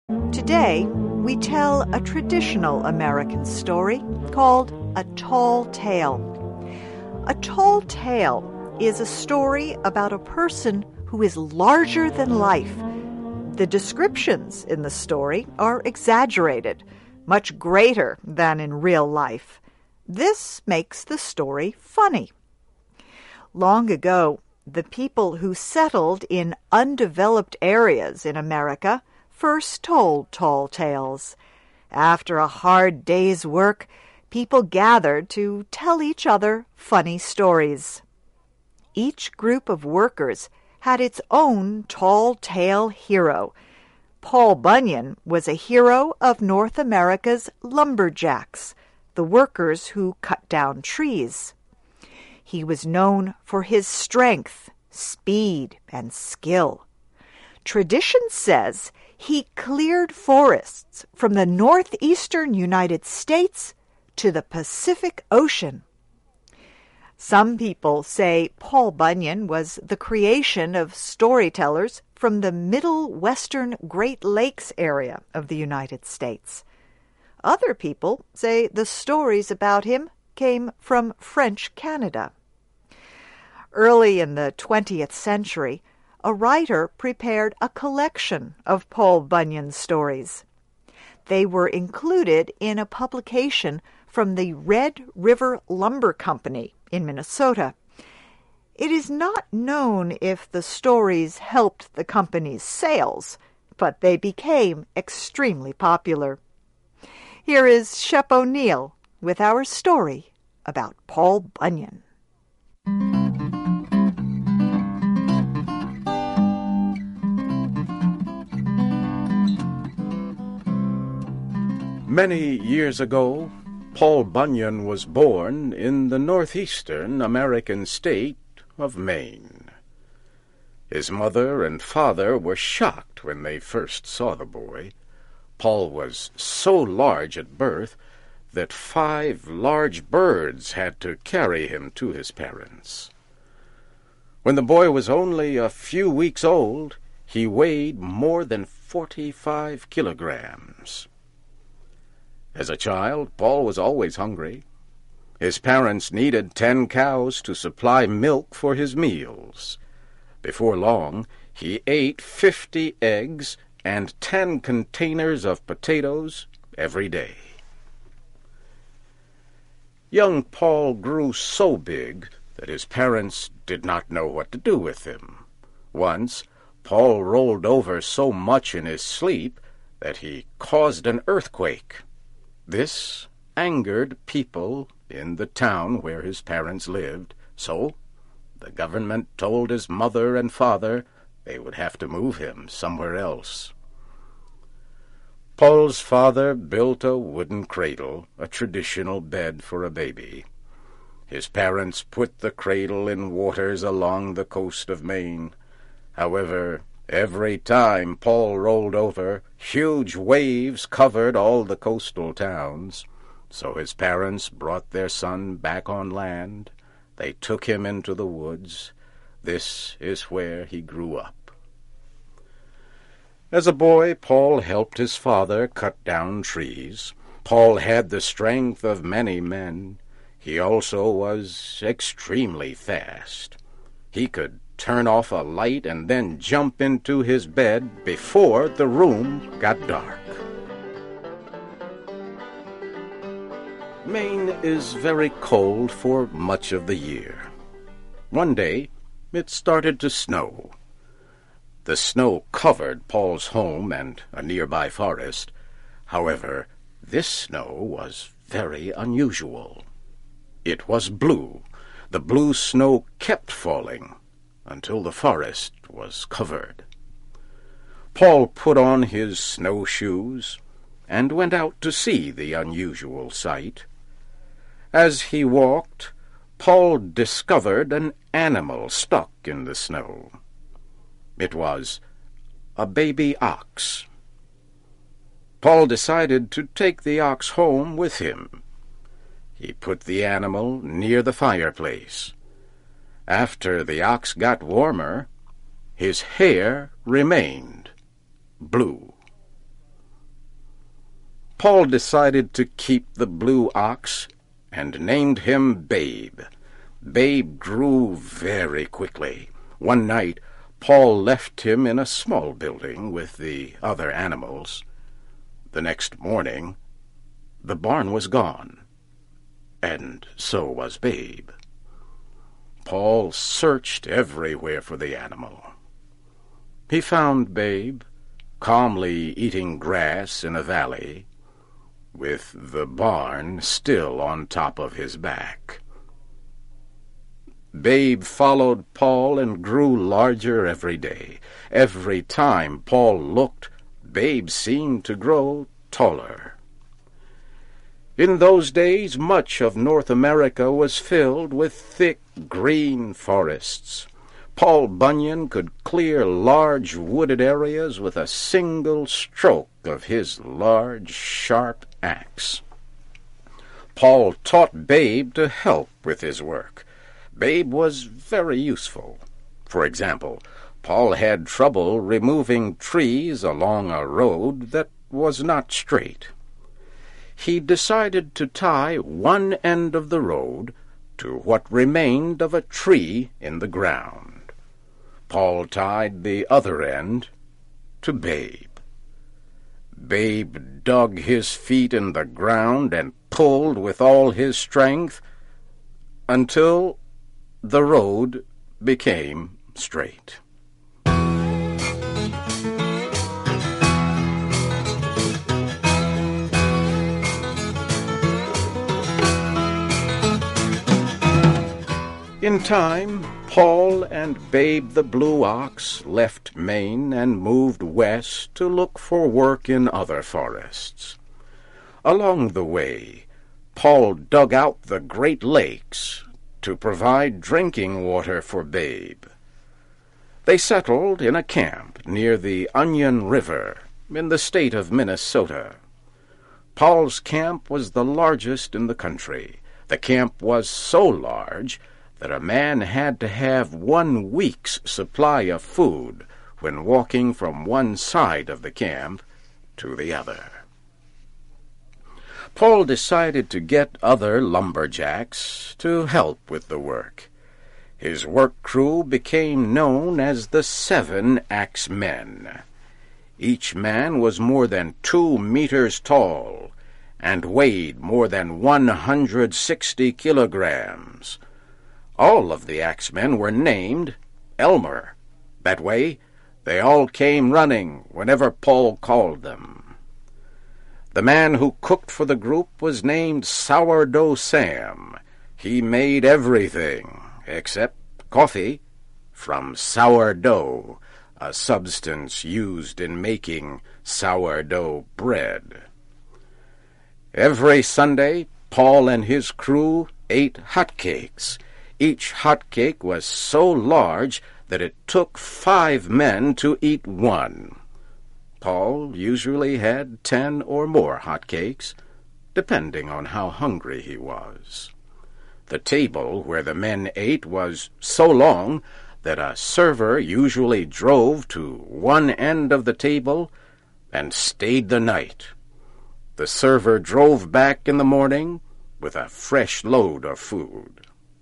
Today, we tell a traditional American story called A Tall Tale. A tall tale is a story about a person who is larger than life. The descriptions in the story are exaggerated, much greater than in real life. This makes the story funny. Long ago, the people who settled in undeveloped areas in America first told tall tales. After a hard day's work, people gathered to tell each other funny stories. Each group of workers had its own tall tale hero. Paul Bunyan was a hero of North America's lumberjacks, the workers who cut down trees. He was known for his strength, speed, and skill. Tradition says he cleared forests from the northeastern United States to the Pacific Ocean. Some people say Paul Bunyan was the creation of storytellers from the middle western Great Lakes area of the United States. Other people say the stories about him came from French Canada. Early in the 20th century, a writer prepared a collection of Paul Bunyan stories. They were included in a publication from the Red River Lumber Company in Minnesota. It is not known if the stories helped the company's sales, but they became extremely popular. Here is Shep O'Neill with our story about Paul Bunyan. Many years ago, Paul Bunyan was born in the northeastern American state of Maine. His mother and father were shocked when they first saw the boy. Paul was so large at birth that 5 large birds had to carry him to his parents. When the boy was only a few weeks old, he weighed more than 45 kilograms. As a child, Paul was always hungry. His parents needed 10 cows to supply milk for his meals. Before long, he ate 50 eggs and 10 containers of potatoes every day. Young Paul grew so big that his parents did not know what to do with him. Once, Paul rolled over so much in his sleep that he caused an earthquake. This angered people in the town where his parents lived, so the government told his mother and father they would have to move him somewhere else. Paul's father built a wooden cradle, a traditional bed for a baby. His parents put the cradle in waters along the coast of Maine. However, every time Paul rolled over, huge waves covered all the coastal towns. So his parents brought their son back on land. They took him into the woods. This is where he grew up. As a boy, Paul helped his father cut down trees. Paul had the strength of many men. He also was extremely fast. He could turn off a light and then jump into his bed before the room got dark. Maine is very cold for much of the year. One day, it started to snow. The snow covered Paul's home and a nearby forest. However, this snow was very unusual. It was blue. The blue snow kept falling until the forest was covered. Paul put on his snowshoes and went out to see the unusual sight. As he walked, Paul discovered an animal stuck in the snow. It was a baby ox. Paul decided to take the ox home with him. He put the animal near the fireplace. After the ox got warmer, his hair remained blue. Paul decided to keep the blue ox and named him Babe. Babe grew very quickly. One night, Paul left him in a small building with the other animals. The next morning, the barn was gone, and so was Babe. Paul searched everywhere for the animal. He found Babe calmly eating grass in a valley, with the barn still on top of his back. Babe followed Paul and grew larger every day. Every time Paul looked, Babe seemed to grow taller. In those days, much of North America was filled with thick green forests. Paul Bunyan could clear large wooded areas with a single stroke of his large, sharp axe. Paul taught Babe to help with his work. Babe was very useful. For example, Paul had trouble removing trees along a road that was not straight. He decided to tie one end of the road to what remained of a tree in the ground. Paul tied the other end to Babe. Babe dug his feet in the ground and pulled with all his strength until the road became straight. In time, Paul and Babe the blue ox left Maine and moved west to look for work in other forests. Along the way, Paul dug out the Great Lakes to provide drinking water for Babe. They settled in a camp near the Onion River in the state of Minnesota. Paul's camp was the largest in the country. The camp was so large that a man had to have 1 week's supply of food when walking from one side of the camp to the other. Paul decided to get other lumberjacks to help with the work. His work crew became known as the 7 Axe Men. Each man was more than 2 meters tall and weighed more than 160 kilograms. All of the axemen were named Elmer. That way, they all came running whenever Paul called them. The man who cooked for the group was named Sourdough Sam. He made everything, except coffee, from sourdough, a substance used in making sourdough bread. Every Sunday, Paul and his crew ate hotcakes. Each hotcake was so large that it took 5 men to eat one. Paul usually had 10 or more hotcakes, depending on how hungry he was. The table where the men ate was so long that a server usually drove to one end of the table and stayed the night. The server drove back in the morning with a fresh load of food.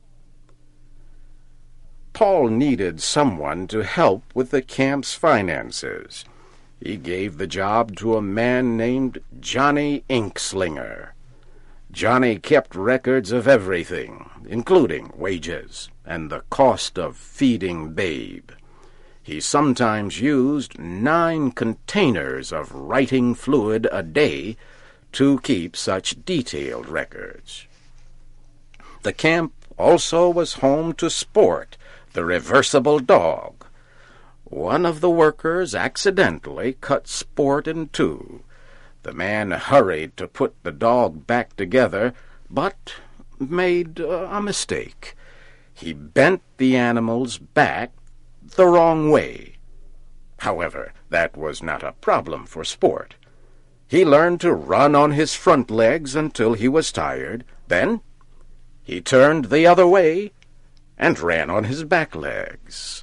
Paul needed someone to help with the camp's finances. He gave the job to a man named Johnny Inkslinger. Johnny kept records of everything, including wages and the cost of feeding Babe. He sometimes used 9 containers of writing fluid a day to keep such detailed records. The camp also was home to Sport, the reversible dog. One of the workers accidentally cut Sport in 2. The man hurried to put the dog back together, but made a mistake. He bent the animal's back the wrong way. However, that was not a problem for Sport. He learned to run on his front legs until he was tired. Then he turned the other way and ran on his back legs.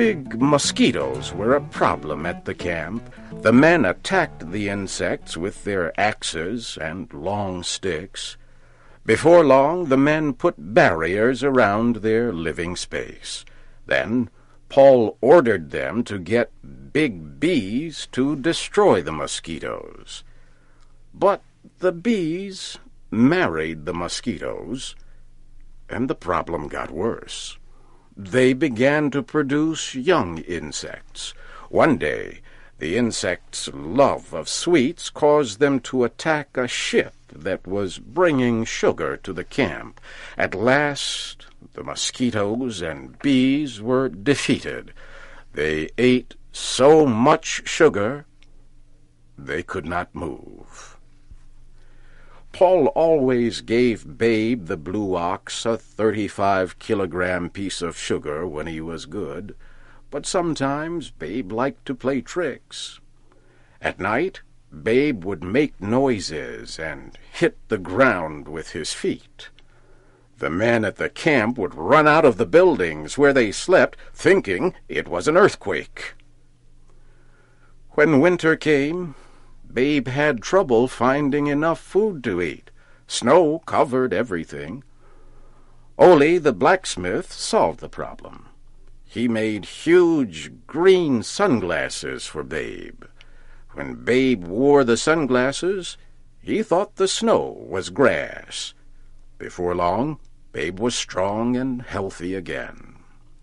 Big mosquitoes were a problem at the camp. The men attacked the insects with their axes and long sticks. Before long, the men put barriers around their living space. Then Paul ordered them to get big bees to destroy the mosquitoes. But the bees married the mosquitoes, and the problem got worse. They began to produce young insects. One day, the insects' love of sweets caused them to attack a ship that was bringing sugar to the camp. At last, the mosquitoes and bees were defeated. They ate so much sugar, they could not move. Paul always gave Babe the blue ox a 35-kilogram piece of sugar when he was good, but sometimes Babe liked to play tricks. At night, Babe would make noises and hit the ground with his feet. The men at the camp would run out of the buildings where they slept, thinking it was an earthquake. When winter came, Babe had trouble finding enough food to eat. Snow covered everything. Ole, the blacksmith, solved the problem. He made huge green sunglasses for Babe. When Babe wore the sunglasses, he thought the snow was grass. Before long, Babe was strong and healthy again.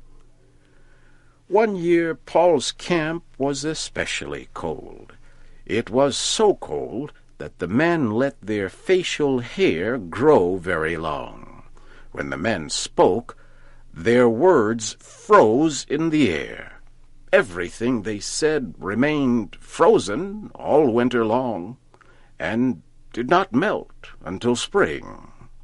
One year, Paul's camp was especially cold. It was so cold that the men let their facial hair grow very long. When the men spoke, their words froze in the air. Everything they said remained frozen all winter long, and did not melt until spring.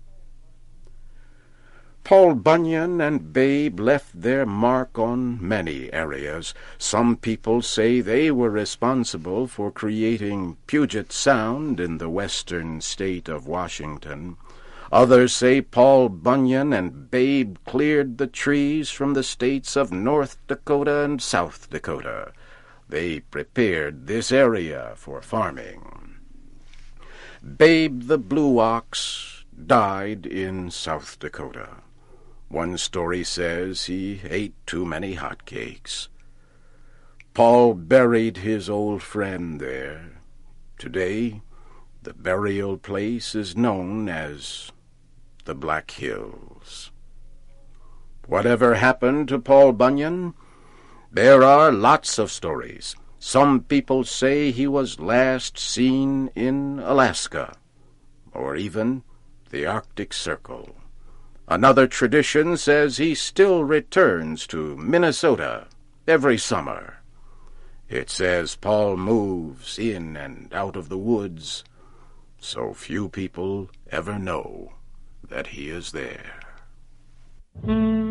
Paul Bunyan and Babe left their mark on many areas. Some people say they were responsible for creating Puget Sound in the western state of Washington. Others say Paul Bunyan and Babe cleared the trees from the states of North Dakota and South Dakota. They prepared this area for farming. Babe the blue ox died in South Dakota. One story says he ate too many hotcakes. Paul buried his old friend there. Today, the burial place is known as the Black Hills. Whatever happened to Paul Bunyan? There are lots of stories. Some people say he was last seen in Alaska, or even the Arctic Circle. Another tradition says he still returns to Minnesota every summer. It says Paul moves in and out of the woods, so few people ever know that he is there.